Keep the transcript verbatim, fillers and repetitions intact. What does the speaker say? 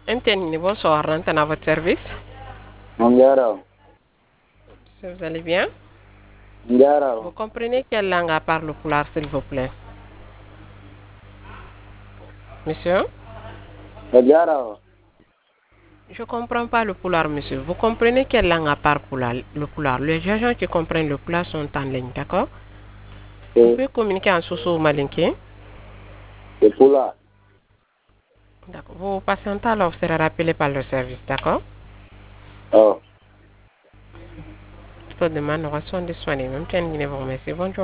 Anthony, bonsoir, Rantan à votre service. Ngara. Si vous allez bien? Ngara. Vous comprenez quelle langue à part le pulaar, s'il vous plaît? Monsieur? Ngara. Je ne comprends pas le pulaar, monsieur. Vous comprenez quelle langue à part pulaar, le pulaar? Les gens qui comprennent le pulaar sont en ligne, d'accord? Vous pouvez communiquer en soso ou malinké? Le pulaar. D'accord. Vous patientez alors, vous serez rappelé par le service, d'accord? Oh. Je peux demander, on va soin de soigner. Même si on vous remercie. Bonjour.